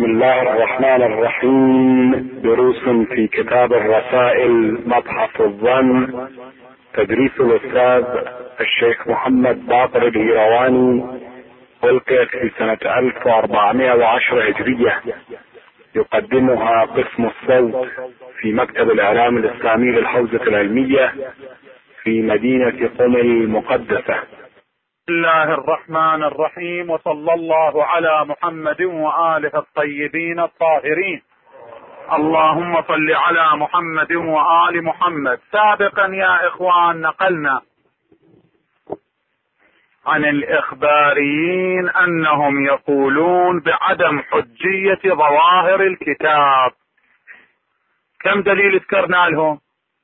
الله الرحمن الرحيم. دروس في كتاب الرسائل مبحث الظن، تدريس الأستاذ الشيخ محمد باقر الهيرواني، ألقيت في سنة 1410 هجرية. يقدمها قسم الصوت في مكتب الإعلام الإسلامي للحوزة العلمية في مدينة قم المقدسة. بسم الله الرحمن الرحيم، وصلى الله على محمد وآله الطيبين الطاهرين. اللهم صل على محمد وآل محمد. سابقا يا إخوان نقلنا عن الإخباريين أنهم يقولون بعدم حجية ظواهر الكتاب. كم دليل ذكرنا لهم؟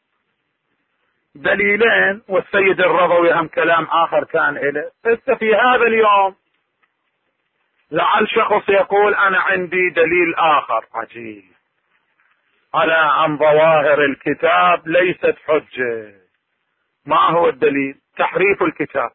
دليلين، والسيد الرضوي هم كلام آخر كان إله. في هذا اليوم لعل شخص يقول أنا عندي دليل آخر عجيب على أن ظواهر الكتاب ليست حجة. ما هو الدليل؟ تحريف الكتاب.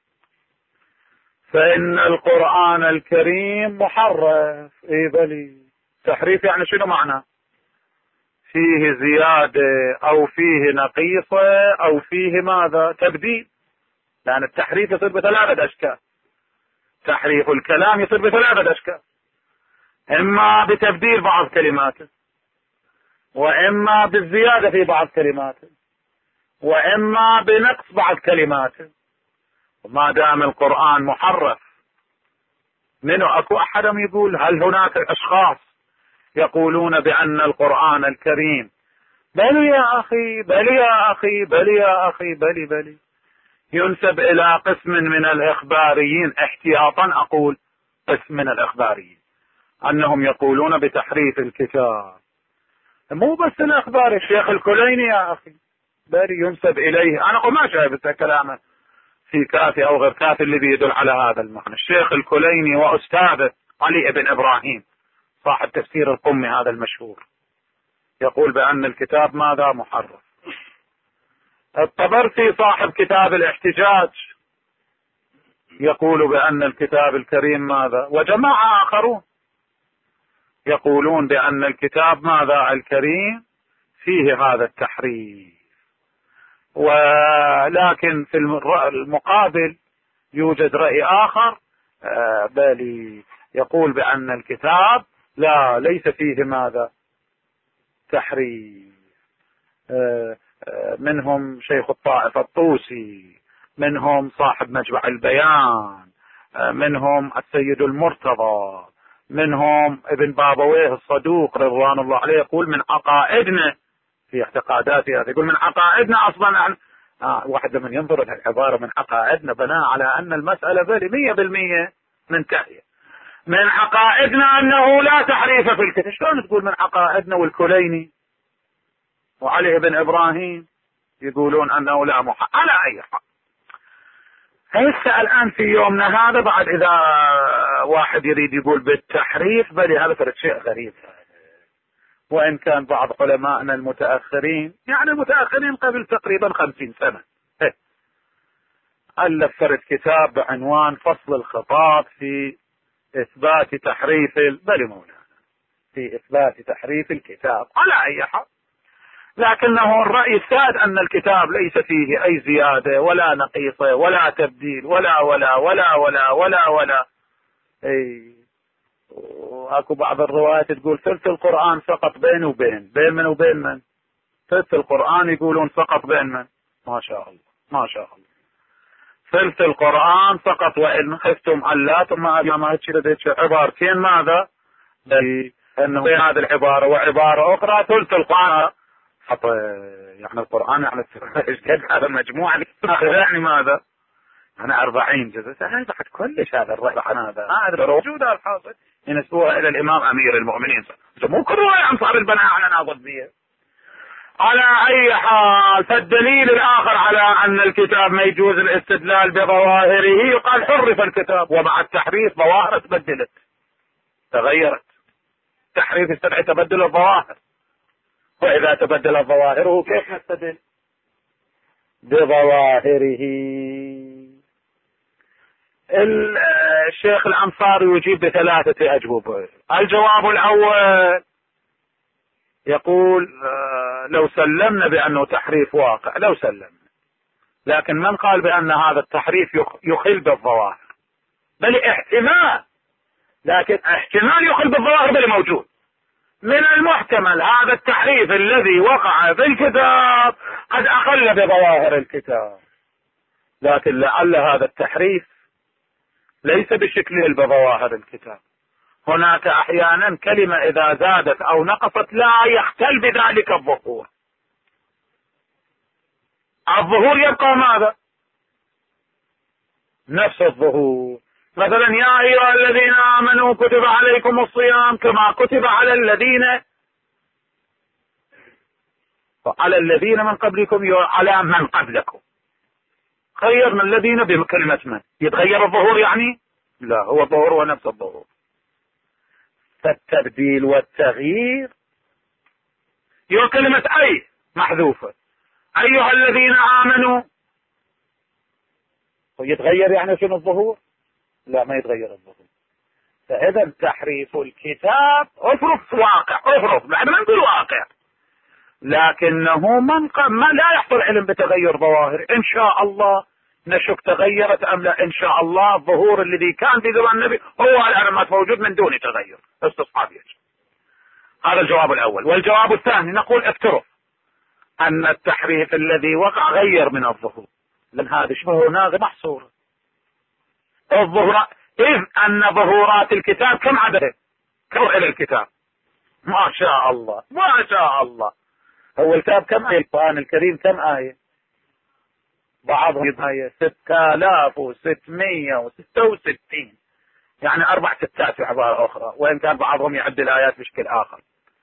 فإن القرآن الكريم محرف. بلي تحريف يعني شنو معنى؟ فيه زيادة أو فيه نقيصة أو فيه ماذا؟ تبديل. لأن التحريف يصير بثلاثة أشكال. تحريف الكلام يصير بثلاثة أشكال، إما بتبديل بعض كلماته، وإما بالزيادة في بعض كلماته، وإما بنقص بعض كلماته. وما دام القرآن محرف، منو أكو أحد يقول؟ هل هناك أشخاص يقولون بأن القرآن الكريم بل يا أخي بل يا أخي بل يا أخي بل ينسب إلى قسم من الإخباريين، احتياطا أقول قسم من الإخباريين، أنهم يقولون بتحريف الكتاب. مو بس الإخباري، الشيخ الكليني يا أخي بل ينسب إليه. أنا ما شايف كلامه في كافي أو غير كافي اللي بيدل على هذا المعنى. الشيخ الكليني وأستاذه علي بن إبراهيم صاحب تفسير القمي هذا المشهور يقول بأن الكتاب ماذا؟ محرف. الطبرسي صاحب كتاب الاحتجاج يقول بأن الكتاب الكريم ماذا؟ وجماعة آخرون يقولون بأن الكتاب ماذا؟ الكريم فيه هذا التحريف. ولكن في المقابل يوجد رأي آخر بل يقول بأن الكتاب لا ليس فيه ماذا؟ تحريف. منهم شيخ الطائفة الطوسي، منهم صاحب مجمع البيان، منهم السيد المرتضى، منهم ابن بابويه الصدوق رضوان الله عليه يقول من عقائدنا في اعتقاداتها، يقول من عقائدنا اصلا واحد من ينظر الى العبارة من عقائدنا بناء على ان المسألة بل 100% منتهية. من عقائدنا انه لا تحريف في الكتاب. شلون تقول من عقائدنا والكليني وعلي بن إبراهيم يقولون أنه لا على أي حال؟ هسه الآن في يومنا هذا بعد إذا واحد يريد يقول بالتحريف بل هذا فرد شيء غريب. وإن كان بعض علمائنا المتأخرين، يعني المتأخرين قبل تقريبا 50 سنة، ألف فرد كتاب بعنوان فصل الخطاب في إثبات تحريف بل مولانا في إثبات تحريف الكتاب. على أي حال، لكنه الرأي السائد أن الكتاب ليس فيه أي زيادة ولا نقيصة ولا تبديل ولا ولا ولا ولا ولا ولا وأكو بعض الروايات تقول ثلث القرآن سقط بين وبين من وبين من؟ ثلث القرآن يقولون سقط بين من؟ ما شاء الله ما شاء الله. ثلث القرآن سقط، وإن خفتم ألا ما هيك عبارتين ماذا؟ أنه بين هذه العبارة وعبارة أخرى ثلث القرآن يعني القرآن يعني هذا المجموعة يعني ماذا؟ يعني 40 جزء. هذا بعد كلش هذا الرأي هذا موجود الحاصل ينسبوها إلى الإمام أمير المؤمنين. مو كل رواية أنصار البناء على ناظرية. على أي حال، فالدليل الآخر على أن الكتاب ما يجوز الاستدلال بظواهره يقال حرف الكتاب، ومع التحريف ظواهر تبدلت تغيرت. تحريف يستدعي تبدل الظواهر، وإذا تبدل ظواهره كيف نستدل بظواهره؟ الشيخ الأنصاري يجيب بثلاثة أجوبة. الجواب الأول يقول لو سلمنا بأنه تحريف واقع، لو سلمنا، لكن من قال بأن هذا التحريف يخل بالظواهر؟ بل احتمال، لكن احتمال يخل بالظواهر بل موجود. من المحتمل هذا التحريف الذي وقع في الكتاب قد أخل بظواهر الكتاب، لكن لعل هذا التحريف ليس بشكله بظواهر الكتاب. هناك أحيانا كلمة إذا زادت أو نقصت لا يختل بذلك الظهور. الظهور يبقى ماذا؟ نفس الظهور. مثلا يا أيها الذين آمنوا كتب عليكم الصيام كما كتب على الذين من قبلكم على من قبلكم. غيرنا الذين بكلمة من، يتغير الظهور يعني؟ لا، هو الظهور ونفس الظهور. فالتبديل والتغيير هي كلمة أي محذوفة. أيها الذين آمنوا يتغير يعني شنو الظهور؟ لا، ما يتغير الظهور. فإذا تحريف الكتاب افرض واقع، افرض بعد ما نقول واقع، لكنه ما لا يحصل علم بتغير ظواهر. إن شاء الله نشك تغيرت أم لا، إن شاء الله الظهور الذي كان في زمان النبي هو الآن ما موجود من دون تغير، استصحاب يجب. هذا الجواب الأول. والجواب الثاني نقول افترض أن التحريف الذي وقع غير من الظهور، لأن هذا شبه ناغ محصور الظهور، إذ أن ظهورات الكتاب كم عدد؟ كم إلى الكتاب؟ ما شاء الله ما شاء الله. هو الكتاب كم آية؟ القرآن الكريم كم آية؟ بعضهم آية 6666، يعني 4 ستات في عبارة أخرى، وإن كان بعضهم يعد الآيات بشكل آخر.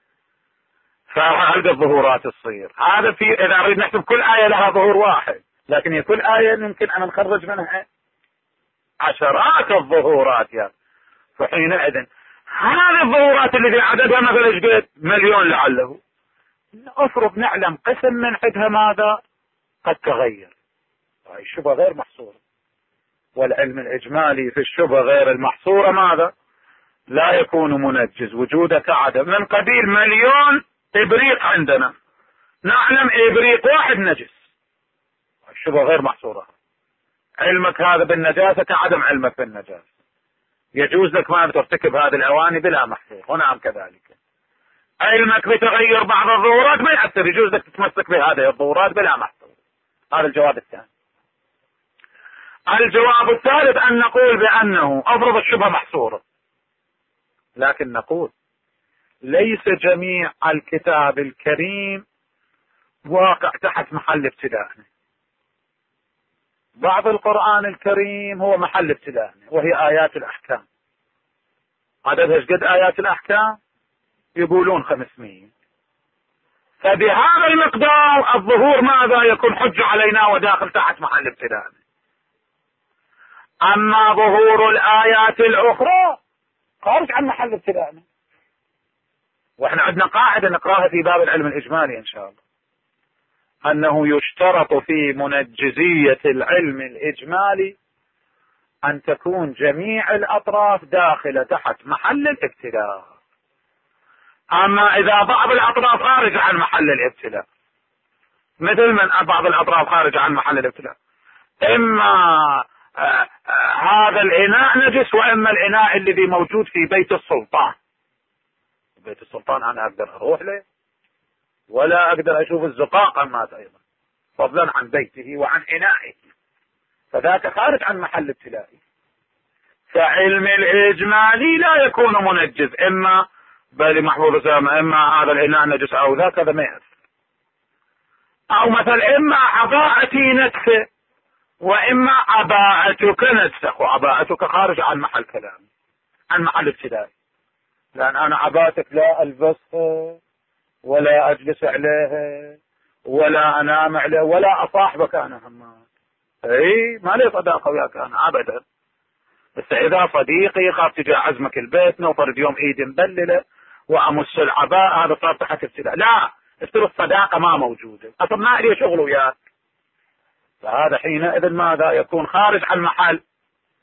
فهذه الظهورات تصير هذا في إذا نريد نحسب كل آية لها ظهور واحد، لكن كل آية يمكن أن نخرج منها عشرات الظهورات يعني. فحينئذ هذه الظهورات التي عددها مثلا ايش قد؟ مليون لعله. افرض نعلم قسم من عدها ماذا؟ قد تغير. هاي الشبهة غير محصورة، والعلم الإجمالي في الشبهة غير المحصورة ماذا؟ لا يكون منجز، وجودك عدم من قبيل مليون إبريق عندنا، نعلم إبريق واحد نجس، الشبهة غير محصورة. علمك هذا بالنجاسة كعدم علمك بالنجاسة. يجوز لك ما ترتكب هذه الأواني بلا محظور، ونعم كذلك. علمك بتغير بعض الظهورات ما يأثر، يجوز لك تتمسك بهذه الظهورات بلا محظور. هذا الجواب الثاني. الجواب الثالث أن نقول بأنه أفرض الشبهة محصورة، لكن نقول ليس جميع الكتاب الكريم واقع تحت محل ابتدائنا. بعض القرآن الكريم هو محل ابتدائنا، وهي آيات الأحكام. عددها ايش قد آيات الأحكام؟ يقولون 500. فبهذا المقدار الظهور ماذا؟ يكون حجة علينا وداخل تحت محل ابتدائنا. أما ظهور الآيات الأخرى خارج عن محل ابتدائنا. واحنا عندنا قاعدة نقراها في باب العلم الإجمالي إن شاء الله، أنه يشترط في منجزية العلم الإجمالي أن تكون جميع الأطراف داخلة تحت محل الابتلاء. أما إذا بعض الأطراف خارجة عن محل الابتلاء، مثل من بعض الأطراف خارجة عن محل الابتلاء، إما هذا الإناء نجس، وإما الإناء الذي موجود في بيت السلطان. بيت السلطان أنا أقدر أروح له ولا أقدر أشوف الزقاق مات أيضا، فضلا عن بيته وعن إنائه، فذاك خارج عن محل ابتلائي. فعلم الإجمالي لا يكون منجز، إما بل محفوظ سامة، إما هذا الإناء نجس أو ذاك، هذا ما يأثر. أو مثلا إما عباءتي نتفه وإما عباءتك نتسخ، وعباءتك خارج عن محل كلام، عن محل ابتدائي، لأن أنا عباءتك لا ألبسها ولا أجلس عليها ولا أنام عليها ولا أصاحبك أنا همات. اي ما لي صداقة وياك أنا أبدا، بس إذا صديقي خاف تجي أعزمك البيت نوفرد يوم عيد مبللة وأمس العباء، هذا صار تحت ابتداء. لا، افترض الصداقة ما موجودة، أصلا ما لي شغل وياك، فهذا حينئذ ماذا؟ يكون خارج عن محل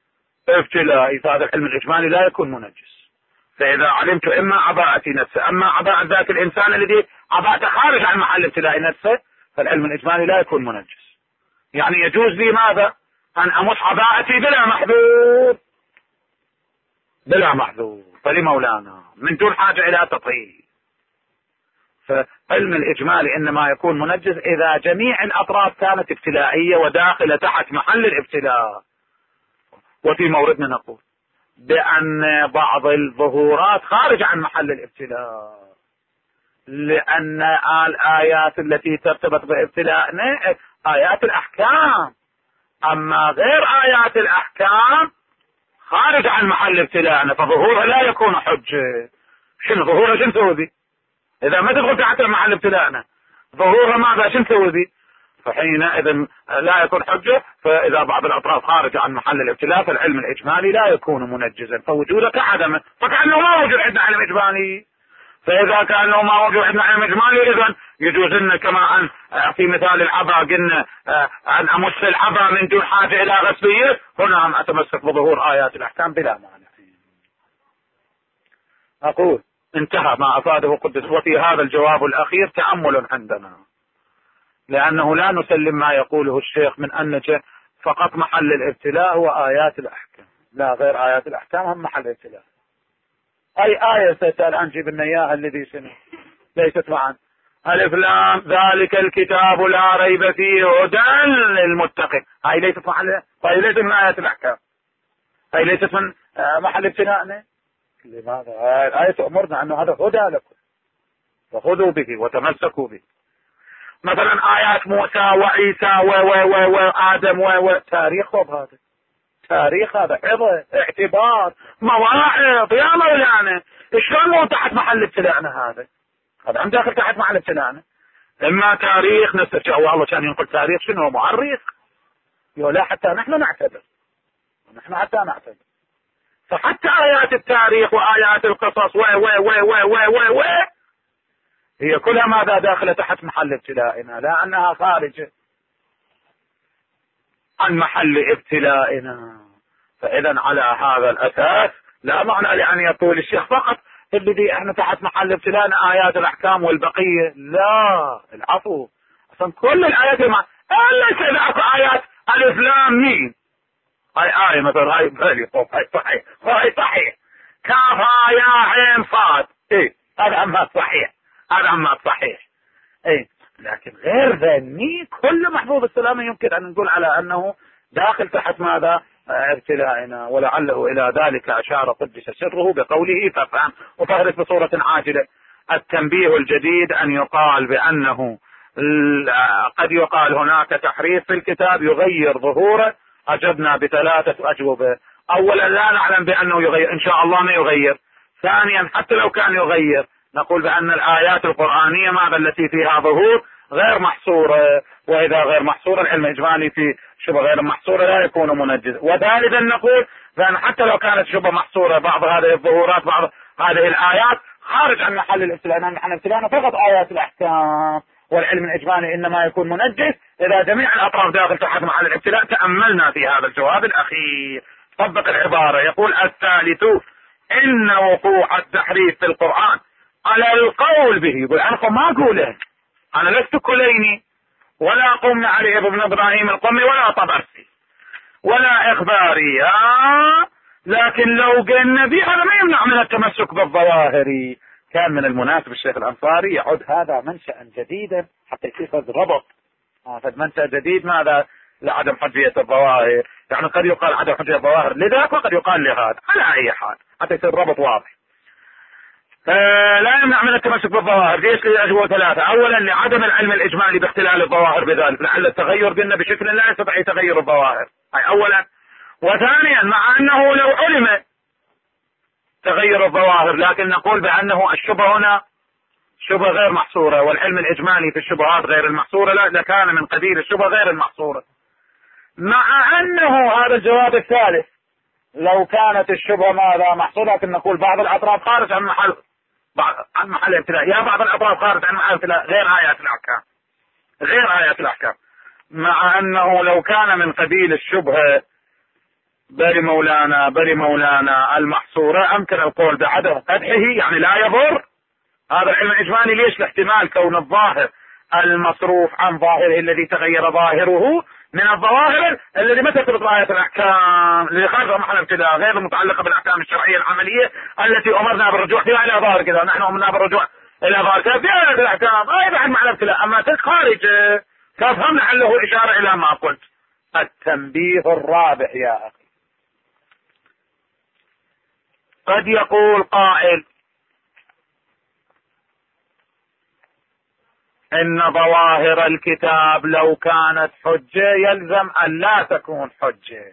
ابتلائي فهذا العلم الإجمالي لا يكون منجس. فإذا علمت إما عباءتي نفسه أما عباءة ذاك الإنسان الذي عباءته خارج عن محل ابتلاء نفسه فالعلم الإجمالي لا يكون منجس. يعني يجوز لي ماذا؟ أن أمس عباءتي بلا محذور، بلا محذور فلمولانا من دون حاجة إلى تطهير. فعلم الإجمالي إنما يكون منجز إذا جميع الأطراف كانت ابتلائية وداخلة تحت محل الابتلاء. وفي موردنا نقول بأن بعض الظهورات خارج عن محل الابتلاء، لأن الآيات التي ترتبط بابتلاءنا آيات الأحكام، أما غير آيات الأحكام خارج عن محل ابتلاءنا فظهورها لا يكون حجة. شنو ظهورها؟ شنو نسوي بي؟ إذا ما تدخل تحت محل ابتلاءنا ظهورها ماذا؟ شنو نسوي بي؟ فحينئذ لا يكون حجة. فإذا بعض الأطراف خارج عن محل الابتلاء فالعلم الإجمالي لا يكون منجزا، فوجوده كعدمه، فكأنه ما موجود عندنا علم إجمالي. فإذا كأنه ما موجود عندنا علم إجمالي إذن يجوز لنا كما أن في مثال العبا قلنا أن أمس العبا من دون حاجة إلى غسلية، هنا أن أتمسك بظهور آيات الأحكام بلا معنى. أقول انتهى ما أفاده قدس. وفي هذا الجواب الأخير تأمل عندنا، لأنه لا نسلم ما يقوله الشيخ من أن فقط محل الابتلاء هو آيات الأحكام، لا غير آيات الأحكام هم محل الابتلاء. أي آية ستسأل عن جيب النياها الذي سنة ليست معا ألف لام ذلك الكتاب لا ريب فيه هدى للمتقين، هاي ليست محل، هاي ليست من آيات الأحكام، هاي ليست من محل ابتلاءنا. لماذا؟ الآية تأمرنا أنه هذا هدى لكم فخذوا به وتمسكوا به. مثلا آيات موسى وعيسى وآدم تاريخ هذا تاريخ، هذا عظة اعتبار مواعظ يا مولانا. شلون مو تحت محل ابتلاءنا؟ هذا عم داخل تحت محل ابتلاءنا. اما تاريخ نفسه والله كان ينقل تاريخ شنو معرخ لا حتى نحن نعتبر، نحن حتى نعتبر. فحتى آيات التاريخ وآيات القصص و هي كلها ماذا؟ داخلة تحت محل ابتلائنا، لا أنها خارجة عن محل ابتلائنا. فإذا على هذا الأساس لا معنى لأن يقول الشيخ فقط الذي احنا تحت محل ابتلائنا آيات الأحكام والبقية، لا العفو. أصلا كل الآيات إلا اكو آيات ألف لام ميم، هاي آية مثلا هاي بالي هاي صحيح، هاي صحيح كاف يا عين صاد، هذا أما صحيح، هذا أما صحيح. لكن غير ذني كل محفوظ السلامة يمكن أن نقول على أنه داخل تحت ماذا؟ ابتلائنا. ولعله إلى ذلك أشار قدس سره بقوله فافهم وفهرس بصورة عاجلة. التنبيه الجديد أن يقال بأنه قد يقال هناك تحريف في الكتاب يغير ظهوره. أجبنا بثلاثة أجوبة. أولا لا نعلم بأنه يغير، إن شاء الله ما يغير. ثانيا حتى لو كان يغير نقول بأن الآيات القرآنية ماذا التي فيها ظهور غير محصورة، وإذا غير محصورة العلم الإجمالي في شبه غير محصورة لا يكون منجز. وثالثا نقول بأن حتى لو كانت شبه محصورة بعض هذه الظهورات بعض هذه الآيات خارج عن محل الابتلاء، نحن ابتلاءنا فقط آيات الأحكام، والعلم الإجمالي إنما يكون منجز إذا جميع الأطراف داخل تحت محل الابتلاء. تأملنا في هذا الجواب الأخير. طبق العبارة. يقول الثالث إن وقوع التحريف في القرآن على القول به. يقول أنا ما أقوله، أنا لست كليني ولا قمنا علي ابن إبراهيم القمي ولا طبرسي ولا إخباري، لكن لو قلنا به هذا ما يمنع من التمسك بالظواهر. كان من المناسب الشيخ الأنصاري يعد هذا منشأ جديدا حتى يصير ربط، منشأ جديد ماذا؟ لعدم حجية الظواهر. يعني قد يقال عدم حجية الظواهر لذاك وقد يقال لهذا، على أي حال حتى يصير ربط واضح. لا يمنع من التمسك بالظواهر. ليش؟ لأجوبة ثلاثة. أولا لعدم العلم الإجمالي باختلال الظواهر بذلك، لعل التغير قلنا بشكل لا يستطيع تغير الظواهر، هاي أولا. وثانيا مع أنه لو علم تغير الظواهر لكن نقول بأنه الشبهة هنا شبهة غير محصورة، والعلم الإجمالي في الشبهات غير المحصورة لا لكان من قبيل الشبهة غير المحصورة. مع أنه هذا الجواب الثالث لو كانت الشبهة ماذا؟ محصورة، لكن نقول بعض الأطراف خارج عن محل الابتلاء، يا بعض الأطراف خارج عن محل الابتلاء غير آيات الأحكام، غير آيات الأحكام. مع أنه لو كان من قبيل الشبهة بل مولانا المحصورة أمكن القول بعدم قدحه، يعني لا يضر. هذا العلم الإجمالي ليش؟ لاحتمال كون الظاهر المصروف عن ظاهره الذي تغير ظاهره من الظواهر الذي ما تثبت بآية الأحكام اللي خارج محل ابتداء، غير المتعلقة بالأحكام الشرعية العملية التي أمرنا بالرجوع فيها إلى ظاهر كذا، نحن أمرنا بالرجوع إلى ظاهر كذا في آية الأحكام أيضا عن محل ابتداء. أما خارج فافهم لعله إشارة إلى ما قلت. التنبيه الرابع يا أخي، قد يقول قائل إن ظواهر الكتاب لو كانت حجة يلزم أن لا تكون حجة.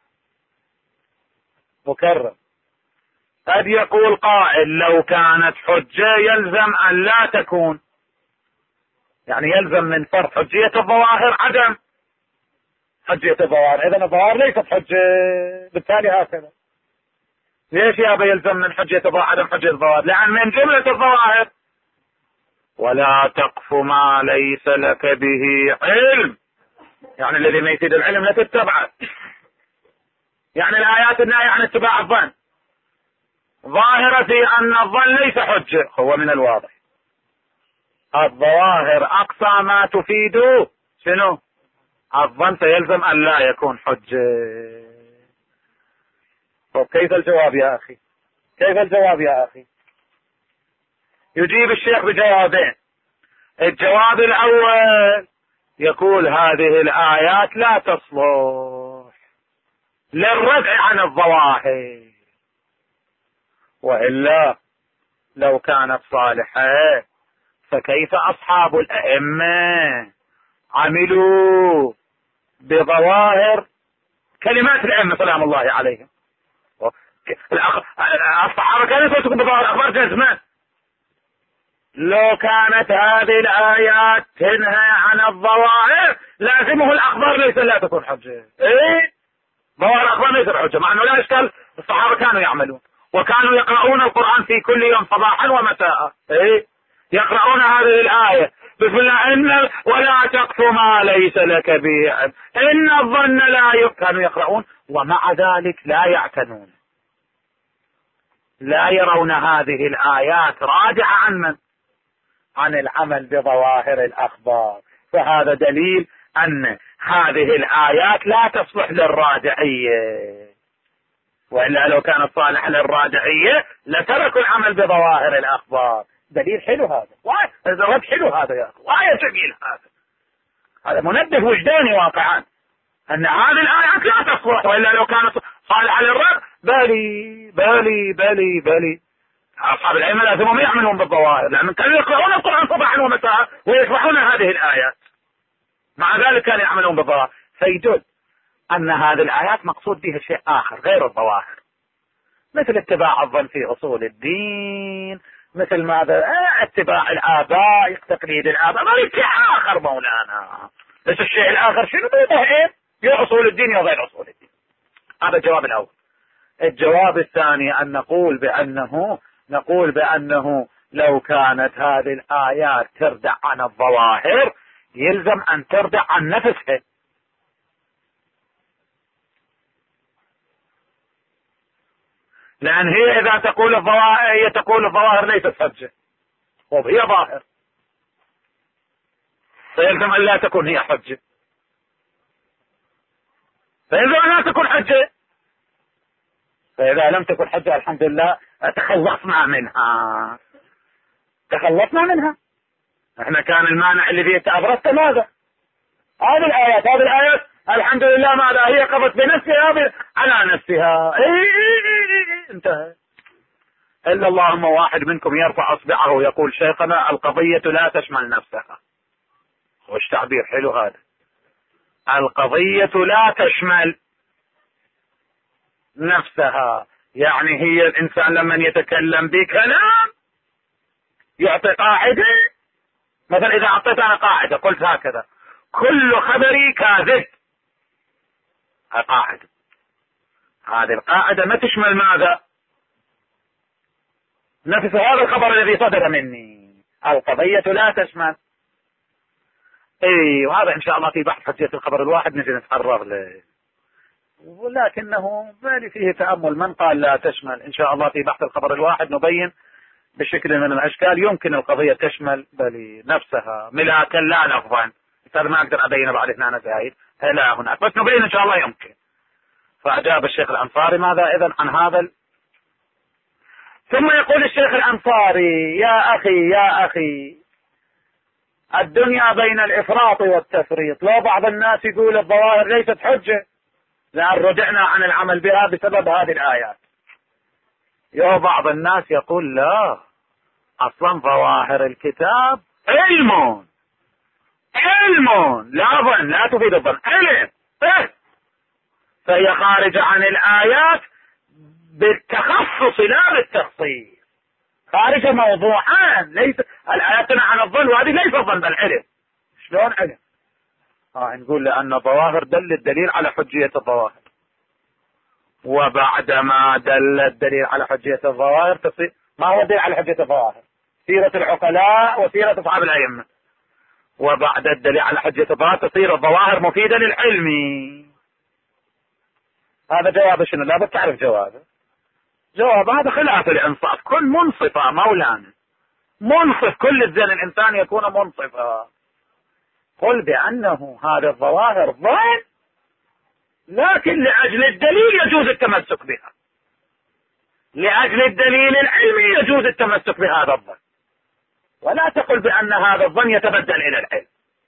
مكرر، قد يقول قائل لو كانت حجة يلزم أن لا تكون، يعني يلزم من فرض حجية الظواهر عدم حجية الظواهر، إذن الظواهر ليست حجة، بالتالي هكذا. ليش يا أبا يلزم من حجية الظواهر عدم حجية الظواهر؟ لأن من جملة الظواهر ولا تقف ما ليس لك به علم، يعني الذي ما يفيد العلم لا تتبعه. يعني الآيات النهية عن اتباع الظن ظاهرة في أن الظن ليس حجة، هو من الواضح الظواهر أقصى ما تفيد شنو؟ الظن، فيلزم أن لا يكون حجة. كيف الجواب يا أخي؟ كيف الجواب يا أخي؟ يجيب الشيخ بجوابين. الجواب الأول يقول هذه الآيات لا تصلح للردع عن الظواهر، وإلا لو كانت صالحة فكيف أصحاب الأئمة عملوا بظواهر كلمات الأئمة سلام الله عليهم؟ الصحابة كانوا يمسكوا بظواهر أخبار جزمة. لو كانت هذه الآيات تنهى عن الظواهر لازمه الأخبار ليس لا تكون حجة. إيه؟ ظواهر الأخبار ليس حجة، مع أنه لا إشكال الصحابة كانوا يعملون وكانوا يقرؤون القرآن في كل يوم صباحا ومساء. إيه؟ يقرؤون هذه الآية بسم الله إن ولا تقف ما ليس لك به علم إن الظن لا كانوا يقرؤون، ومع ذلك لا يعتنون، لا يرون هذه الآيات راجعة عن من؟ عن العمل بظواهر الأخبار. فهذا دليل أن هذه الآيات لا تصلح للراجعية، وإلا لو كانت صالحة للراجعية لتركوا العمل بظواهر الأخبار. دليل حلو هذا، رد حلو هذا يا أخي، وآية جميل هذا منبه وجداني واقعا أن هذه الآيات لا تصلح، وإلا لو كانت صالحة للرد بلي أصحاب العلم لازم يعملون بالظواهر، لأن كانوا يقرؤون القرآن صباحا ومساء ويشرحون هذه الآيات، مع ذلك كانوا يعملون بالظواهر. فيدل أن هذه الآيات مقصود بها شيء آخر غير الظواهر، مثل اتباع الظن في أصول الدين، مثل ماذا اتباع الآباء، تقليد الآباء، ما شيء آخر مولانا. بس الشيء الآخر شنو؟ يا أصول الدين يا غير أصول الدين. هذا الجواب الأول. الجواب الثاني أن نقول بأنه لو كانت هذه الآيات تردع عن الظواهر يلزم أن تردع عن نفسها، لأن هي إذا تقول الظواهر ليست حجة وهي ظاهر فيلزم أن لا تكون هي حجة، فيلزم أن لا تكون حجة. فإذا لم تكن حجة الحمد لله تخلصنا منها. احنا كان المانع اللي فيه أبرزت ماذا؟ هذه الآيات الحمد لله ماذا؟ هي قضت بنفسها على نفسها. انتهى. إلا اللهم واحد منكم يرفع أصبعه ويقول شيخنا القضية لا تشمل نفسها. وش تعبير حلو هذا، القضية لا تشمل نفسها، يعني هي الإنسان لما يتكلم بكلام يعطي قاعدة. مثلا إذا أعطيت أنا قاعدة قلت هكذا كل خبري كاذب، قاعدة، هذه القاعدة ما تشمل ماذا؟ نفس هذا الخبر الذي صدر مني. القضية لا تشمل. وهذا إن شاء الله في بحث حجية الخبر الواحد نجي نتعرض له. ولكنه بالي فيه تأمل. من قال لا تشمل؟ إن شاء الله في بحث الخبر الواحد نبين بشكل من الأشكال يمكن القضية تشمل بل نفسها ملاكا لا لفظا. هذا ما أقدر أبين بعد هنا زايد لا هناك، بس نبين إن شاء الله يمكن. فأجاب الشيخ الأنصاري ماذا إذن عن هذا ثم يقول الشيخ الأنصاري: يا أخي الدنيا بين الإفراط والتفريط. لو بعض الناس يقول الظواهر ليست حجة لأن رجعنا عن العمل بها بسبب هذه الآيات، بعض الناس يقول لا، أصلا ظواهر الكتاب علم لا ظن، لا تفيد الظن، علم فهي خارجة عن الآيات بالتخصص لا بالتخصيص، خارجة موضوعان، ليس الآيات تنهى عن الظن وهذه ليس الظن بل علم. شلون علم؟ نقول لأن الظواهر دل الدليل على حجية الظواهر، وبعدما دل الدليل على حجية الظواهر تصير ما هو الدليل على حجية الظواهر؟ سيرة العقلاء وسيرة أصحاب الأئمة. وبعد الدليل على حجية الظواهر تصير الظواهر مفيدة للعلم. هذا جواب شنو؟ لا بد تعرف جوابه. جواب هذا خلاف الإنصاف. كن منصفا مولانا، منصف، كل الزين الإنسان يكون منصفا. قل بأنه هذه الظواهر ظن، لكن لأجل الدليل يجوز التمسك بها، لأجل الدليل العلمي يجوز التمسك بهذا الظن، ولا تقل بأن هذا الظن يتبدل إلى العلم.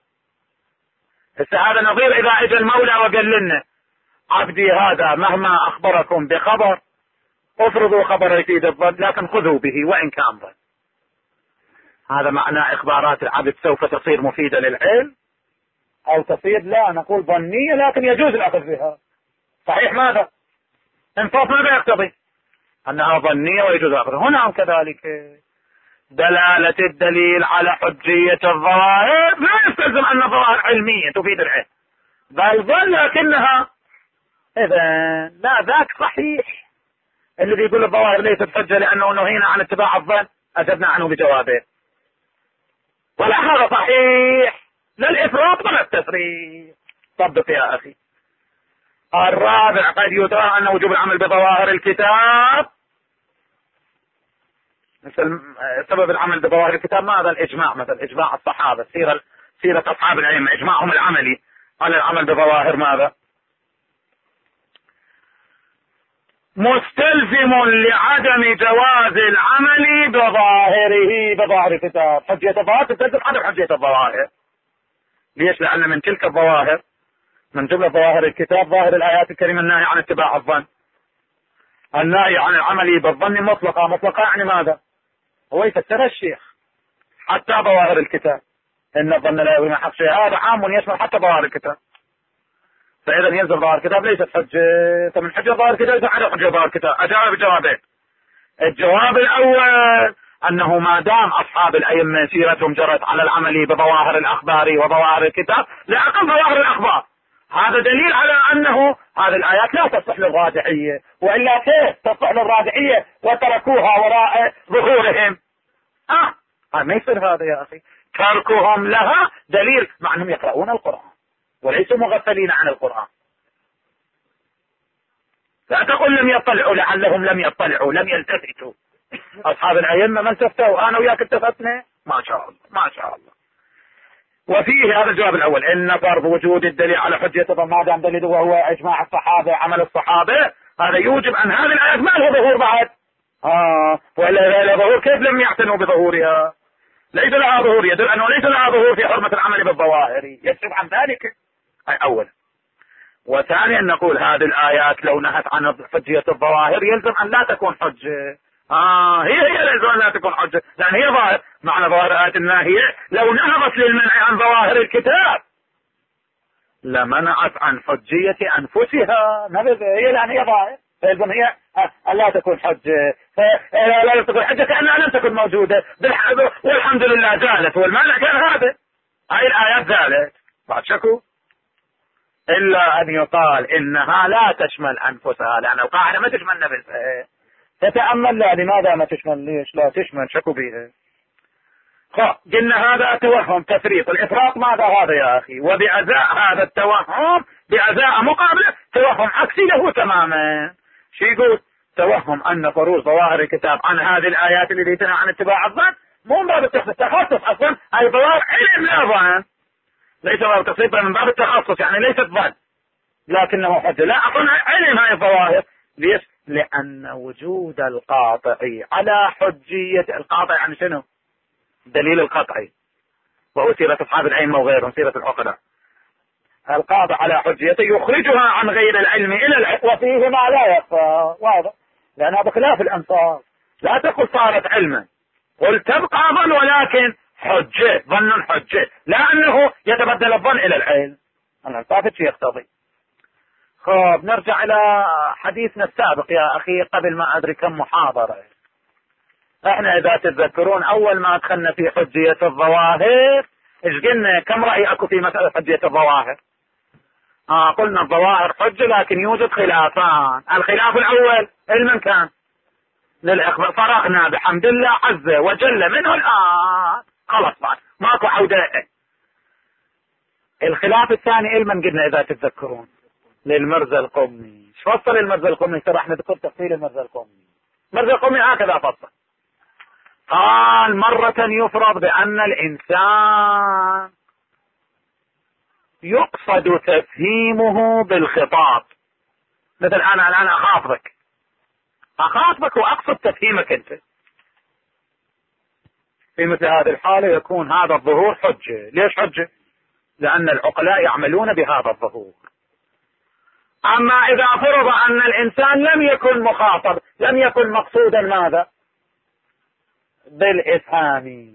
هذا نظير إذا اجى المولى وقال لنا: عبدي هذا مهما أخبركم بخبر افرضوا خبر يفيد الظن لكن خذوا به وإن كان ظن. هذا معنى إخبارات العبد سوف تصير مفيدة للعلم أو تصير لا نقول ظنية لكن يجوز الأخذ بها. صحيح؟ ماذا انصاف ماذا يقتضي؟ أنها ظنية ويجوز الأخذ. هنا كذلك دلالة الدليل على حجية الظواهر لا يستلزم أن الظواهر علمية تفيد العلم، بل ظن لكنها إذا لا ذاك صحيح. الذي يقول الظواهر ليست حجة لأنه نهينا عن اتباع الظن أجبنا عنه بجوابه. ولا هذا صحيح، لا الإفراط ولا التفريط. صدق يا أخي. الرابع قد يدرى أن وجوب العمل بظواهر الكتاب مثل سبب العمل بظواهر الكتاب ماذا؟ الإجماع، مثل إجماع الصحابة، سيرة أصحاب الأئمة، إجماعهم العملي على العمل بظواهر ماذا؟ مستلزم لعدم جواز العمل بظاهر الكتاب. حجية الظواهر تستلزم عدم حجية الظواهر. ليش؟ لأن من تلك الظواهر، من جملة ظواهر الكتاب ظاهر الآيات الكريمة النهي عن اتباع الظن، النهي عن العمل بالظن مطلقة يعني ماذا؟ هو يفسر الشيخ حتى ظواهر الكتاب، إن الظن لا يغني حق شيء، هذا عام يشمل حتى ظواهر الكتاب. فإذا ينزل ظواهر الكتاب ليست حجة. فمن حجة ظواهر الكتاب ليس عدم حجة ظواهر الكتاب. أجاب بجوابين. الجواب الأول أنه ما دام أصحاب الأئمة سيرتهم جرت على العمل بظواهر الأخبار وظواهر الكتاب لا أقل ظواهر الأخبار، هذا دليل على أنه هذه الآيات لا تصلح للراجحية، وإلا كيف تصلح للراجحية وتركوها وراء ظهورهم؟ ما يصير هذا يا أخي. تركهم لها دليل مع أنهم يقرؤون القرآن وليسوا مغفلين عن القرآن. لا تقول لم يطلعوا، لعلهم لم يطلعوا، لم يلتفتوا. أصحاب الأئمة ما التفتوا، أنا وياك التفتنا ما شاء الله ما شاء الله. وفيه هذا الجواب الأول، إن فرض وجود الدليل على حجية ما دام دليل وهو إجماع الصحابة عمل الصحابة، هذا يوجب أن هذه الآيات ما لها ظهور بعد. ولا لها ظهور، كيف لم يعتنوا بظهورها؟ ليس لها ظهور، يدل أنه ليس لها ظهور في حرمة العمل بالظواهر، يكشف عن ذلك. أولا. وثانيا نقول هذه الآيات لو نهت عن حجية الظواهر يلزم أن لا تكون حجة. هي يلزم أن لا تكون حجة، لأن هي ظاهر. معنى ظاهر آيات الناهية لو نهضت للمنع عن ظواهر الكتاب لمنعت عن حجية أنفسها. هي لأن هي ظاهر فيلزم هي لا تكون حجة، لا تكون حجة كأنها لم تكن موجودة، والحمد لله زالت، والمنع كان هذا. هاي الآيات زالت بعد شكو، إلا أن يقال إنها لا تشمل أنفسها، لأن القاعدة ما تشمل نفسها. تتأمل لا، لماذا ما تشمل؟ ليش لا تشمل؟ شكو بيها. قلنا هذا توهم تفريط. الإفراط ماذا هذا يا أخي؟ وبأزاء هذا التوهم بأداء مقابلة توهم عكسي له تماما. شو يقول؟ توهم أن بروز ظواهر الكتاب عن هذه الآيات التي تنهى عن اتباع الظن مو من باب التخصص، أصلا هاي ظواهر علم لا ظن، ليس باب التصريف من باب التخصص، يعني ليست ظن لكنه حجة، لا أصلا علم هاي الظواهر. ليش؟ لأن وجود القاطعي على حجية القاطع، يعني شنو؟ دليل القطعي، وهو سيرة أصحاب الأئمة وغيرهم، سيرة العقلاء. القاطع على حجيته يخرجها عن غير العلم إلى العلم، وفيه ما لا يخفى، واضح، لأنها بخلاف الأنصار. لا تقل صارت علما، قل تبقى ظن ولكن حجة، ظن حجة، لا أنه يتبدل الظن إلى العلم. الأنصار شيء يقتضي. خب نرجع إلى حديثنا السابق يا أخي قبل ما أدري كم محاضرة. احنا إذا تتذكرون أول ما دخلنا في حجية الظواهر إيش قلنا؟ كم رأي أكو في مسألة حجية الظواهر؟ قلنا الظواهر حجة لكن يوجد خلافان. الخلاف الأول علما كان للإخبار، فرغنا بحمد الله عز وجل منه الآن، خلص بعد ماكو عودة. الخلاف الثاني علما قلنا إذا تتذكرون للمرزا القمي. شو فصل المرزا القمي؟ ترى احنا ذكر تفصيل المرزا القمي. المرزا القمي هكذا فصل، قال مرة يفرض بأن الإنسان يقصد تفهيمه بالخطاب، مثل أنا الآن أخاطبك وأقصد تفهيمك أنت. في مثل هذه الحالة يكون هذا الظهور حجة. ليش حجة؟ لأن العقلاء يعملون بهذا الظهور. أما إذا فرض أن الإنسان لم يكن مخاطب، لم يكن مقصودا ماذا؟ بالإفهام.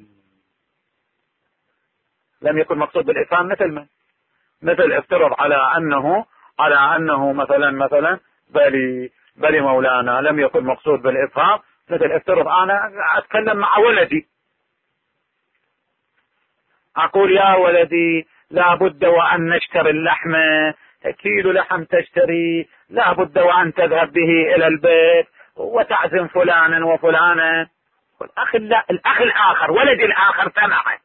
لم يكن مقصود بالإفهام مثل من؟ مثل افترض على أنه مثلا بلي مولانا لم يكن مقصود بالإفهام. مثل افترض أنا أتكلم مع ولدي، أقول يا ولدي لا بد وأن نشتري اللحم، كيلو لحم تشتري، لا بد وأن تذهب به إلى البيت وتعزم فلانا وفلانا. الأخ الآخر، ولدي الآخر سمعه،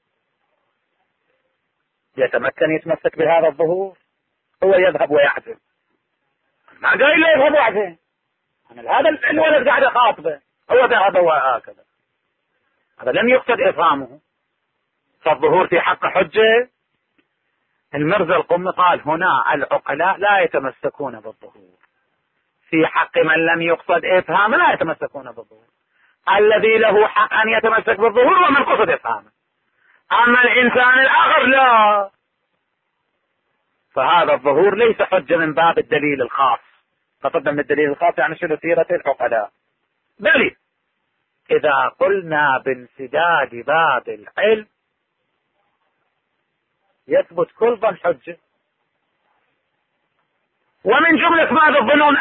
يتمكن يتمسك بهذا الظهور، هو يذهب ويعزم، ما قايل له يذهب ويعزم، هذا الولد قاعد خاطبه، هو ذهب وهكذا، هذا لم يقصد إفهامه، فالظهور في حق حجة. المرزا القمي قال هنا العقلاء لا يتمسكون بالظهور، في حق من لم يقصد إفهام لا يتمسكون بالظهور. الذي له حق أن يتمسك بالظهور ومن قصد إفهامه، أما الإنسان الآخر لا، فهذا الظهور ليس حجة من باب الدليل الخاص. فقدم من الدليل الخاص يعني شنو؟ سيرة العقلاء. بل إذا قلنا بانسداد باب العلم يثبت كل ظن حجة، ومن جملة ماذا الظنون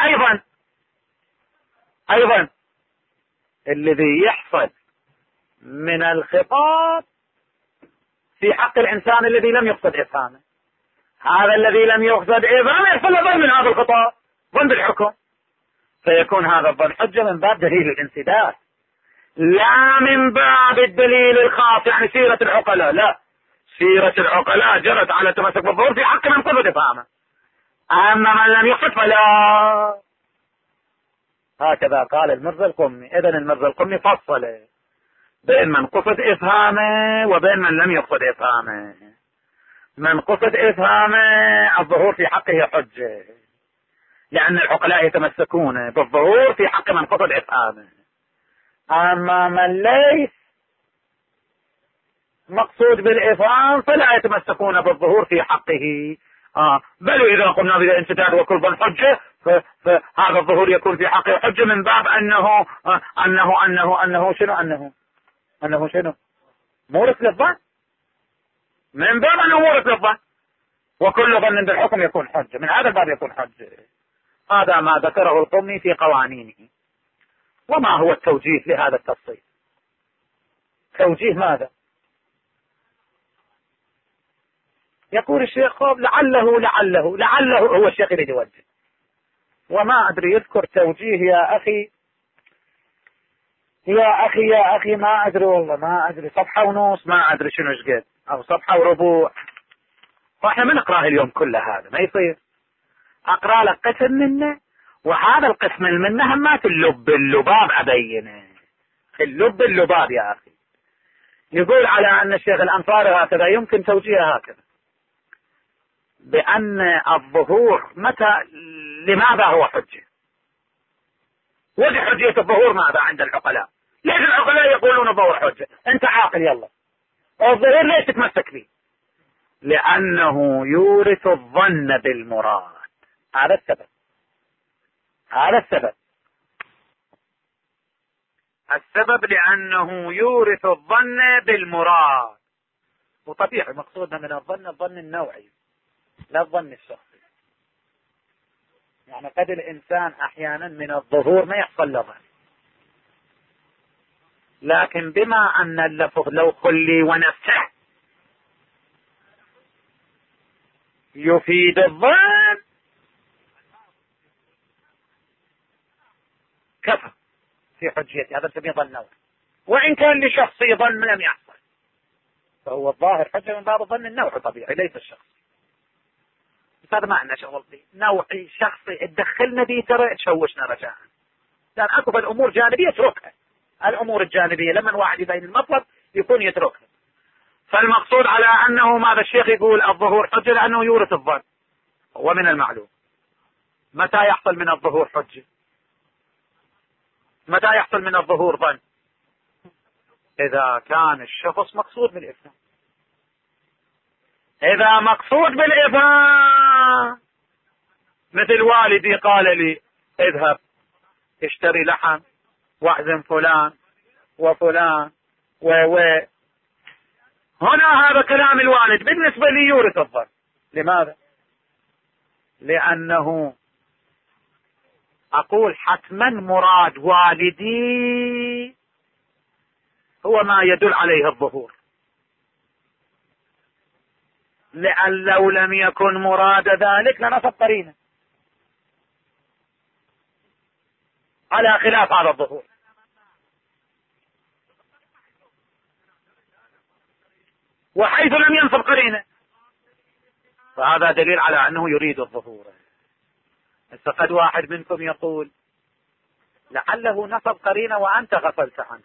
أيضا الذي يحصل من الخطاب في حق الإنسان الذي لم يقصد إفهامه، هذا الذي لم يقصد إفهامه يحصل ظن من هذا الخطاب، ظن بالحكم، فيكون هذا الظن حجة من باب دليل الانسداد، لا من باب الدليل الخاص، يعني سيرة العقلاء. لا، سيرة العقلاء جرت على تمسك بالظهور في حق من قصد إفهامه، أما من لم يقصد فلا. هكذا قال المرزا القمي. إذن المرزا القمي فصل بين من قصد إفهامه وبين من لم يقصد إفهامه. من قصد إفهامه الظهور في حقه حجة، لأن العقلاء يتمسكون بالظهور في حق من قصد إفهامه. أما من ليس مقصود بالإفهام فلا يتمسكون بالظهور في حقه. بل إذا قلنا بالانسداد وكل ظن حجة، فهذا الظهور يكون في حقه حجة من باب أنه شنو؟ مورث للظن، من باب أنه مورث للظن، وكل ظن بالحكم يكون حجة، من هذا الباب يكون حجة. هذا ما ذكره القمي في قوانينه. وما هو التوجيه لهذا التفصيل؟ توجيه ماذا؟ يقول الشيخ خاب لعله هو الشيخ اللي يوجه، وما أدري يذكر توجيه يا أخي ما أدري والله، ما أدري، صفحة ونص، ما أدري شنو قد، أو صفحة وربع، فإحنا ما نقرأه اليوم كله، هذا ما يصير، اقرأ لك قسم منه، وهذا القسم منه همات اللباب ابينه. اللب اللباب يا اخي. يقول على ان الشيخ الانصاري هكذا يمكن توجيهه هكذا، بان الظهور لماذا هو حجة؟ وجه حجية الظهور ماذا عند العقلاء؟ ليش العقلاء يقولون الظهور حجة؟ انت عاقل يلا. الظهور ليش تتمسك به؟ لانه يورث الظن بالمراد. هذا السبب. السبب لانه يورث الظن بالمراد. وطبيعي مقصودنا من الظن النوعي لا الظن الشخصي. يعني قد الانسان احيانا من الظهور ما يحصل له ظن، لكن بما ان اللفظ لو خلي ونفسه يفيد الظن كفى في حجيته. هذا نسميه ظن نوعي، وان كان لشخصي ظن لم يحصل فهو الظاهر حجة من باب الظن النوعي طبيعي ليس الشخصي. بس هذا ما عندنا شغل به. نوعي شخصي تدخلنا به ترى تشوشنا رجاء، لان اكو بالامور جانبيه اتركها. الامور الجانبيه لما الواحد يبين المطلب يكون يتركها. فالمقصود على انه ماذا الشيخ يقول الظهور حجه لانه يورث الظن. ومن المعلوم متى يحصل من الظهور حجه؟ متى يحصل من الظهور ظن؟ اذا كان الشخص مقصود بالإفهام. اذا مقصود بالإفهام مثل والدي قال لي اذهب اشتري لحم واعزم فلان وفلان هنا هذا كلام الوالد بالنسبة لي يورث الظن. لماذا؟ لأنه أقول حتما مراد والدي هو ما يدل عليه الظهور، لأن لو لم يكن مراد ذلك لنفت قرينة على خلاف هذا الظهور. وحيث لم ينصب قرينة فهذا دليل على أنه يريد الظهور. فقد واحد منكم يقول لعله نصب قرينة وأنت غفلت عنه.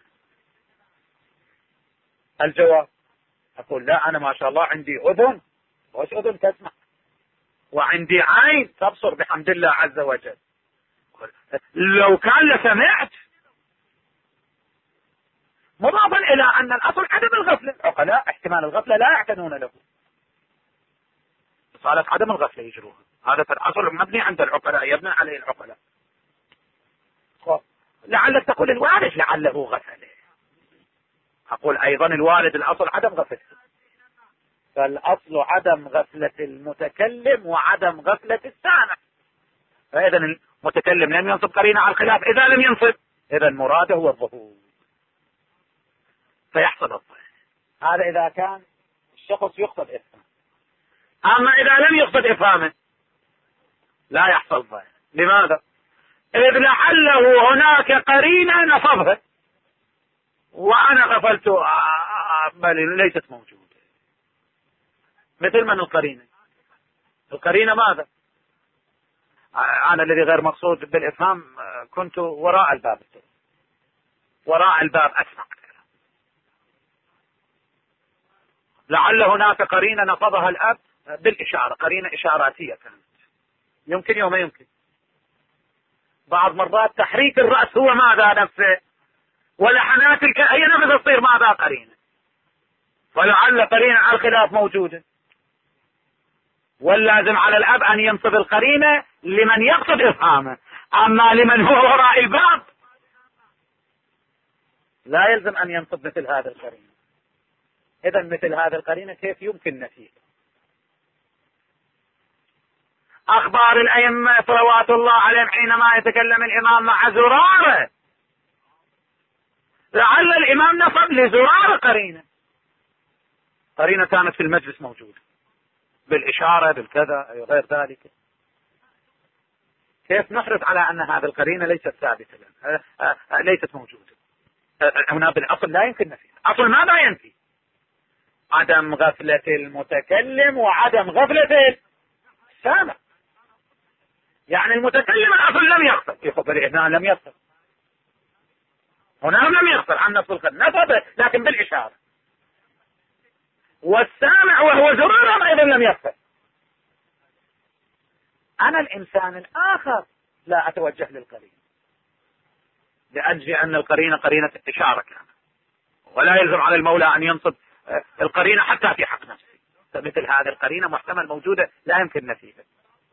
الجواب أقول لا، أنا ما شاء الله عندي أذن، وش أذن تسمع، وعندي عين تبصر بحمد الله عز وجل. لو كان لسمعت. مضافا إلى أن الأصل عدم الغفلة. العقلاء احتمال الغفلة لا يعتنون له، صالة عدم الغفلة يجروها. هذا في الأصل مبني عند العقلاء، يبنى عليه العقلاء. لعلك تقول الوالد لعله غفل. أقول أيضا الوالد الأصل عدم غفلته، فالأصل عدم غفلة المتكلم وعدم غفلة السامع. فإذا المتكلم لم ينصب قرينة على الخلاف. إذا لم ينصب إذا مراده هو الظهور فيحصل الظهور. هذا إذا كان الشخص يقصد إفهام. أما إذا لم يقصد إفهامه لا يحصل ظهور. لماذا؟ إذ لعله هناك قرينة نصبها وأنا غفلت بل ليست موجودة. مثل من القرينة؟ القرينة ماذا؟ أنا الذي غير مقصود بالإفهام كنت وراء الباب، وراء الباب أسمع الكلام. لعل هناك قرينة نصبها الأب بالإشارة، قرينة إشاراتية كانت، يمكن وما يمكن. بعض مرات تحريك الرأس هو ماذا نفسه، ولحنات هي نفسها تصير ماذا قرينة، ولعل قرينة على الخلاف موجودة. واللازم على الأب أن ينصب القرينة لمن يقصد إفهامه، أما لمن هو وراء الباب لا يلزم أن ينصب مثل هذا القرينة. إذا مثل هذا القرينة كيف يمكن نفيه؟ أخبار الأئمة صلوات الله عليهم حينما يتكلم الإمام مع زرارة، لعل الإمام نصب لزرارة قرينة كانت في المجلس موجودة بالإشارة بالكذا غير ذلك. كيف نحرص على أن هذه القرينة ليست ثابتة ليست موجودة؟ هنا بالأصل لا يمكن نفي. أصل ماذا ينفي؟ عدم غفلة المتكلم وعدم غفلة السامع. يعني المتكلم الأصل لم يقصد، يخبر هنا لم يقصد، هنا لم يقصد عن نصب الخط، نصب لكن بالإشارة. والسامع وهو زرار أيضا لم يقصد. أنا الإنسان الآخر لا أتوجه للقرينة، لأجل أن القرينة قرينة إشارة كانت، ولا يلزم على المولى أن ينصب القرينة حتى في حق نفسه. فمثل هذه القرينة محتمل موجودة لا يمكن نفيها،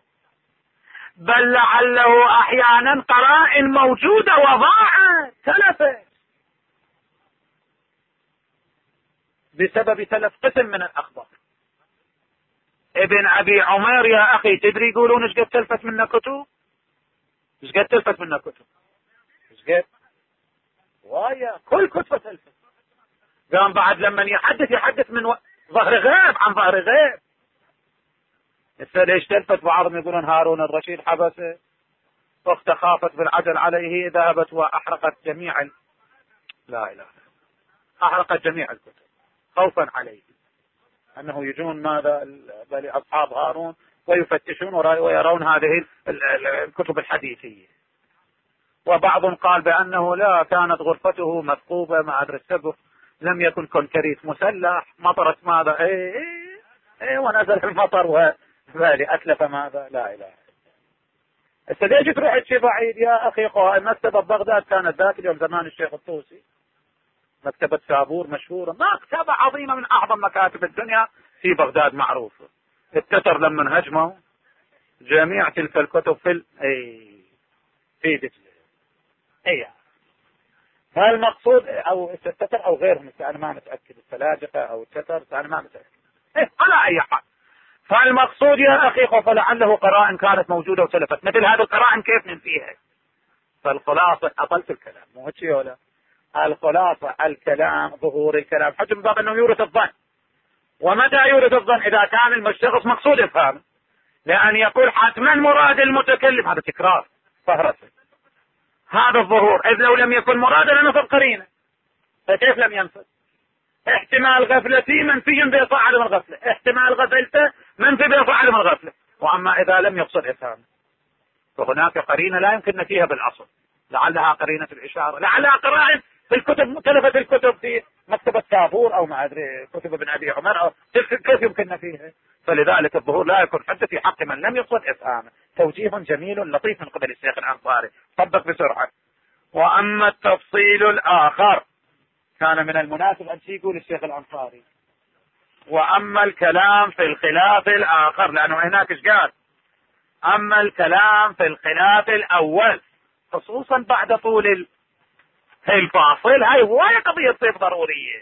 بل لعله أحيانا قرائن موجودة وضاعت تلفت بسبب تلف قسم من الأخبار. ابن أبي عمر يا أخي تدري يقولون ايش قد تلفت منا كتب، ايش قد تلفت منا كتب، ايش قد وايا كل كتب تلفت. قام بعد لما يحدث من ظهر غيب عن ظهر غيب. هسه ليش تلفت؟ بعضهم يقولون هارون الرشيد حبسه، اخته خافت بالعجل عليه ذهبت واحرقت لا اله، احرقت جميع الكتب خوفا عليه انه يجون ماذا اصحاب هارون ويفتشون ويرون هذه الكتب الحديثيه. وبعض قال بانه لا، كانت غرفته مثقوبه مع السقف، لم يكن كونكريت مسلح، مطرت ماذا ونزل المطر اتلف ماذا. لا اله. هسه ليش تروح شيء بعيد يا اخي؟ مكتبه بغداد كانت ذاك اليوم زمان الشيخ الطوسي، مكتبة سابور مشهورة، مكتبة عظيمة من أعظم مكاتب الدنيا في بغداد معروفة. التتر لما هجموا جميع تلك الكتب في دجلة. فالمقصود أو التتر أو غيرهم، أنا ما متأكد، السلاجقة أو التتر أنا ما متأكد، على أي حال. فالمقصود يا أخي فلعله قرائن كانت موجودة وتلفت، مثل هذه القرائن كيف ننفيها؟ فالخلاصة أطلت الكلام مو هيك ولا؟ الخلاصة الكلام ظهور الكلام حجم من باب أنه يورث الظن. ومتى يورث الظن؟ إذا كان الشخص مقصود إفهام، لأن يقول حتما مراد المتكلم، هذا تكرار فهرسه، هذا الظهور، إذ لو لم يكن مرادا لنصب قرينة، فكيف لم ينصب؟ احتمال غفلتي منفي بإطاعة عدم الغفلة، احتمال غفلته منفي بإطاعة عدم الغفلة. وأما إذا لم يقصد إفهام فهناك قرينة لا يمكن نفيها بالأصل، لعلها قرينة الإشارة، لعلها قرائن في الكتب، تلفت الكتب في مكتبة سابور أو ما أدري كتب ابن أبي عمر، أو كيف يمكن نفيها؟ فلذلك الظهور لا يكون حجة في حق من لم يقصد إفهامه. توجيه جميل لطيف من قبل الشيخ الأنصاري، طبق بسرعة. وأما التفصيل الآخر كان من المناسب أن يقول الشيخ الأنصاري وأما الكلام في الخلاف الآخر، لأنه هناك إيش قال؟ أما الكلام في الخلاف الأول خصوصا بعد طول الفاصل، هاي قضية صيف ضرورية.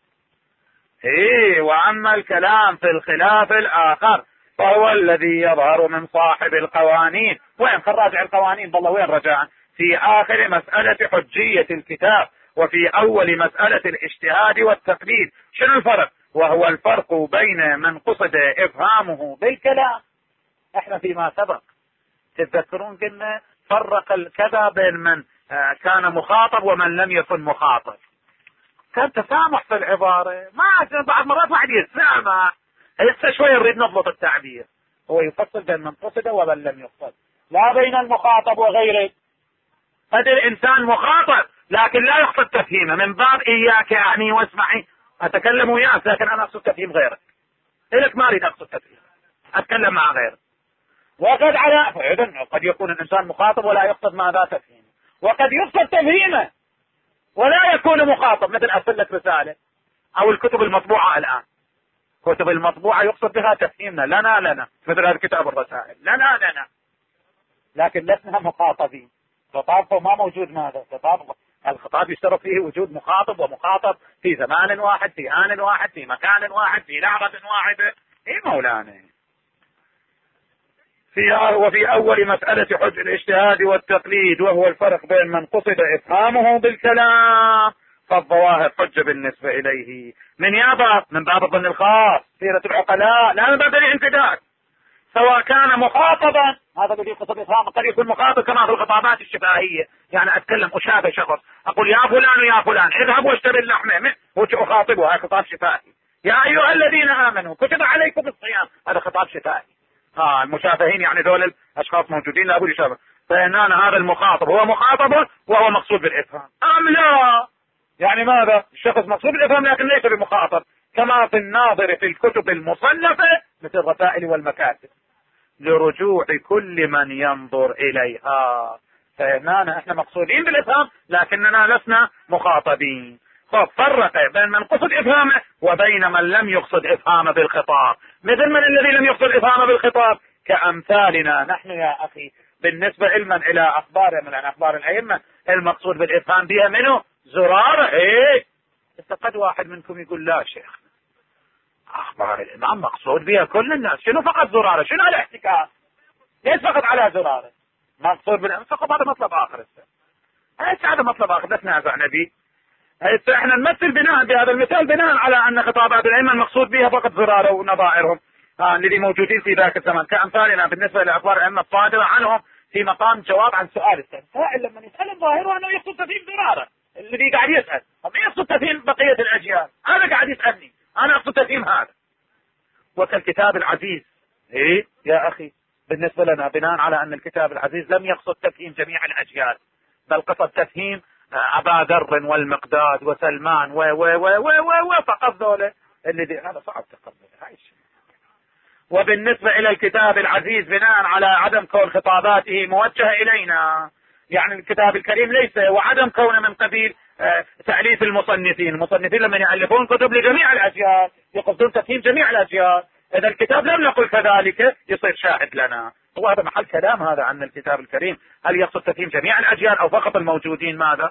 وأما الكلام في الخلاف الآخر فهو الذي يظهر من صاحب القوانين. وين راجع القوانين؟ والله وين رجع؟ في آخر مسألة حجية الكتاب وفي أول مسألة الاجتهاد والتقليد. شنو الفرق؟ وهو الفرق بين من قصد إفهامه بالكلام. احنا فيما سبق تتذكرون قلنا فرق الكذا بين من كان مخاطب ومن لم يكن مخاطب، كان تسامح في العبارة، ما بعض مرات واحد يتسامح. هسه شوي نريد نضبط التعبير، هو يفصل بين من قصد ومن لم يقصد، لا بين المخاطب وغيره. قد الإنسان مخاطب لكن لا يقصد تفهيمه، من باب إياك يعني واسمعي، أتكلم وياك لكن أنا أقصد تفهيم غيرك، إلك ما أريد أقصد تفهيم، أتكلم مع غيرك. وقد قد يكون الإنسان مخاطب ولا يقصد ماذا تفهيمه، وقد يقصد تفهيمه ولا يكون مخاطب. مثل أرسل لك رسالة أو الكتب المطبوعة الآن، كتب المطبوعة يقصد بها تفهيمنا لنا مثل هذا كتاب الرسائل لنا، لكن لسنا مخاطبين. خطاب ما موجود ماذا؟ الخطاب يشترط فيه وجود مخاطب ومخاطب في زمان واحد، في آن واحد، في مكان واحد، في لحظة واحدة. مولانا وفي أول مسألة حج الاجتهاد والتقليد وهو الفرق بين من قصد إفهامه بالكلام فالظواهر حجة بالنسبة إليه من باب الظن الخاص، سيرة العقلاء، لا من باب الانتداد. سواء كان مخاطبا، هذا الذي قصد إفهامه قد يكون مخاطب كما في الخطابات الشفاهية، يعني أتكلم أشابه شخص أقول يا فلان ويا فلان اذهب واشتري اللحمة، أخاطبه، هذا خطاب شفاهي. يا أيها الذين آمنوا كتب عليكم الصيام، هذا خطاب شفاهي. المشابهين يعني دول الاشخاص موجودين لابد يشابه. فهنا هذا المخاطب هو مخاطبه وهو مقصود بالافهام ام لا؟ يعني ماذا؟ الشخص مقصود بالافهام لكن ليس بمخاطب، كما في الناظر في الكتب المصنفة مثل الرسائل والمكاتب لرجوع كل من ينظر اليها. فهنا احنا مقصودين بالافهام لكننا لسنا مخاطبين. فرق بين من قصد افهامه وبين من لم يقصد افهامه بالخطاب. مثل من الذي لم يقصد افهامه بالخطاب كامثالنا نحن يا اخي. بالنسبة علما الى اخبار من اخبار الائمة المقصود بالافهام بها منه زرارة. قد واحد منكم يقول لا شيخ اخبار الامام مقصود بها كل الناس، شنو فقط زرارة؟ شنو الاحتكاك؟ ليش فقط على زرارة؟ مقصود بالامام فقط. هذا مطلب اخر. هذا مطلب اخر لا تنازعنا به. احنا نمثل بناء بهذا المثال بناء على ان خطابات الائمه المقصود بها فقط زراره ونظائرهم الذي موجودين في ذاك الزمن كامثالنا بالنسبه لاخبار الائمه الصادره عنهم في مقام جواب عن سؤال السائل. لما يسال ظاهره انه يقصد تفهيم زراره الذي قاعد يسال، ما يقصد تفهيم بقيه الاجيال. انا قاعد يسالني انا اقصد تفهيم هذا. وكالكتاب العزيز يا اخي بالنسبه لنا بناء على ان الكتاب العزيز لم يقصد تفهيم جميع الاجيال بل قصد تفهيم أبا ذر والمقداد وسلمان فقط ذولا الذي هذا صعب تقبله. وبالنسبة إلى الكتاب العزيز بناء على عدم كون خطاباته موجهة إلينا، يعني الكتاب الكريم ليس وعدم كونه من قبيل تأليف المصنفين لما يألفون كتب لجميع الأجيال يقصدون تفهيم جميع الأجيال. إذا الكتاب لم نقل كذلك يصير شاهد لنا. وهذا محل كلام هذا عن الكتاب الكريم، هل يقصد تفهيم جميع الأجيال أو فقط الموجودين؟ ماذا؟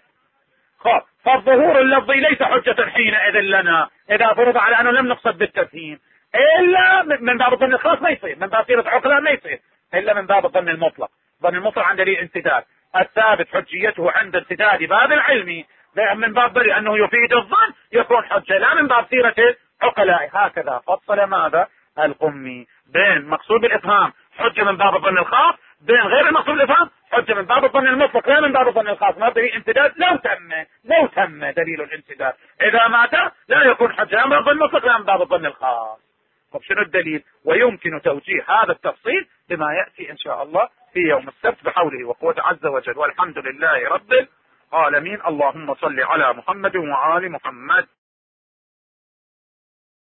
فالظهور اللفظي ليس حجة حينئذ لنا إذا فرض على أنه لم نقصد بالتفهيم إلا من باب الظن الخاص ما يصير، من باب سيرة عقلاء ما يصير إلا من باب الظن المطلق. الظن المطلق عند دليل انسداد الثابت حجيته عند انسداد باب العلم من باب بري أنه يفيد الظن يكون حجة، لا من باب سيرة عقلاء. هكذا فصل ماذا القمي بين مقصود بالإفهام حجة من باب الظن الخاص، بين غير المقصود بالإفهام حجة من باب الظن المطلق لا من باب الظن الخاص. ما دليل انسداد لو تم دليل الانسداد إذا مات لا يكون حجة من باب الظن المطلق لا من باب الظن الخاص. طب شنو الدليل؟ ويمكن توجيه هذا التفصيل بما يأتي إن شاء الله في يوم السبت بحوله وقوته عز وجل. والحمد لله رب العالمين. اللهم صل على محمد وآل محمد.